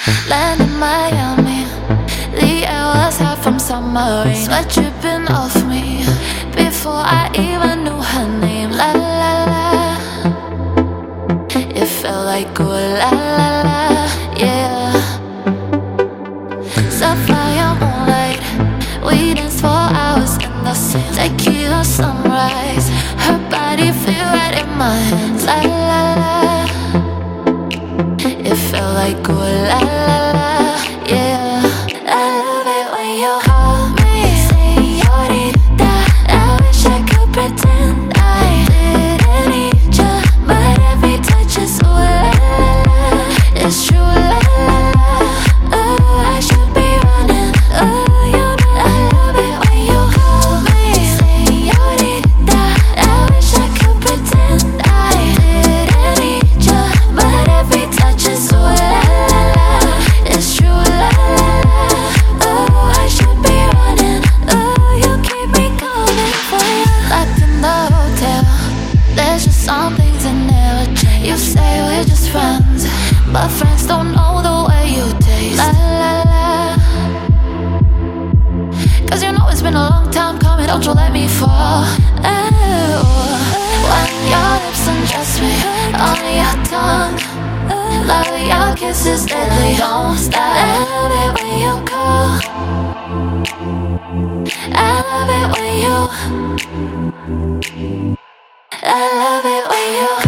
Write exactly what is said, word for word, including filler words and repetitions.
Land in Miami, the air was hot from summer rain. Sweat dripping off me before I even knew her name. La la la, it felt like ooh la la la, yeah. Sapphire moonlight, we danced for hours in the sand. Tequila sunrise, her body fit right in my hands. La la la, it felt like ooh la la la, yeah. I love it when you call me señorita. I wish I could pretend I didn't need ya, but every touch is ooh la la la. It's true la la la. Oh, I should be running. Oh, you know I love it when you call me señorita. I wish I could pretend I didn't need ya, but every touch is ooh la la la. It's true la la la. Oh, I should be running. Oh, you keep me coming for you. Locked in the hotel, there's just some things that never change. You say we're just friends, but friends don't know the way you taste. La la la. Cause you know it's been a long time coming, don't you let me fall. Oh, when your lips undress me on your tongue, love your kisses deadly, don't stop. I love it when you call, I love it when you, I love it when you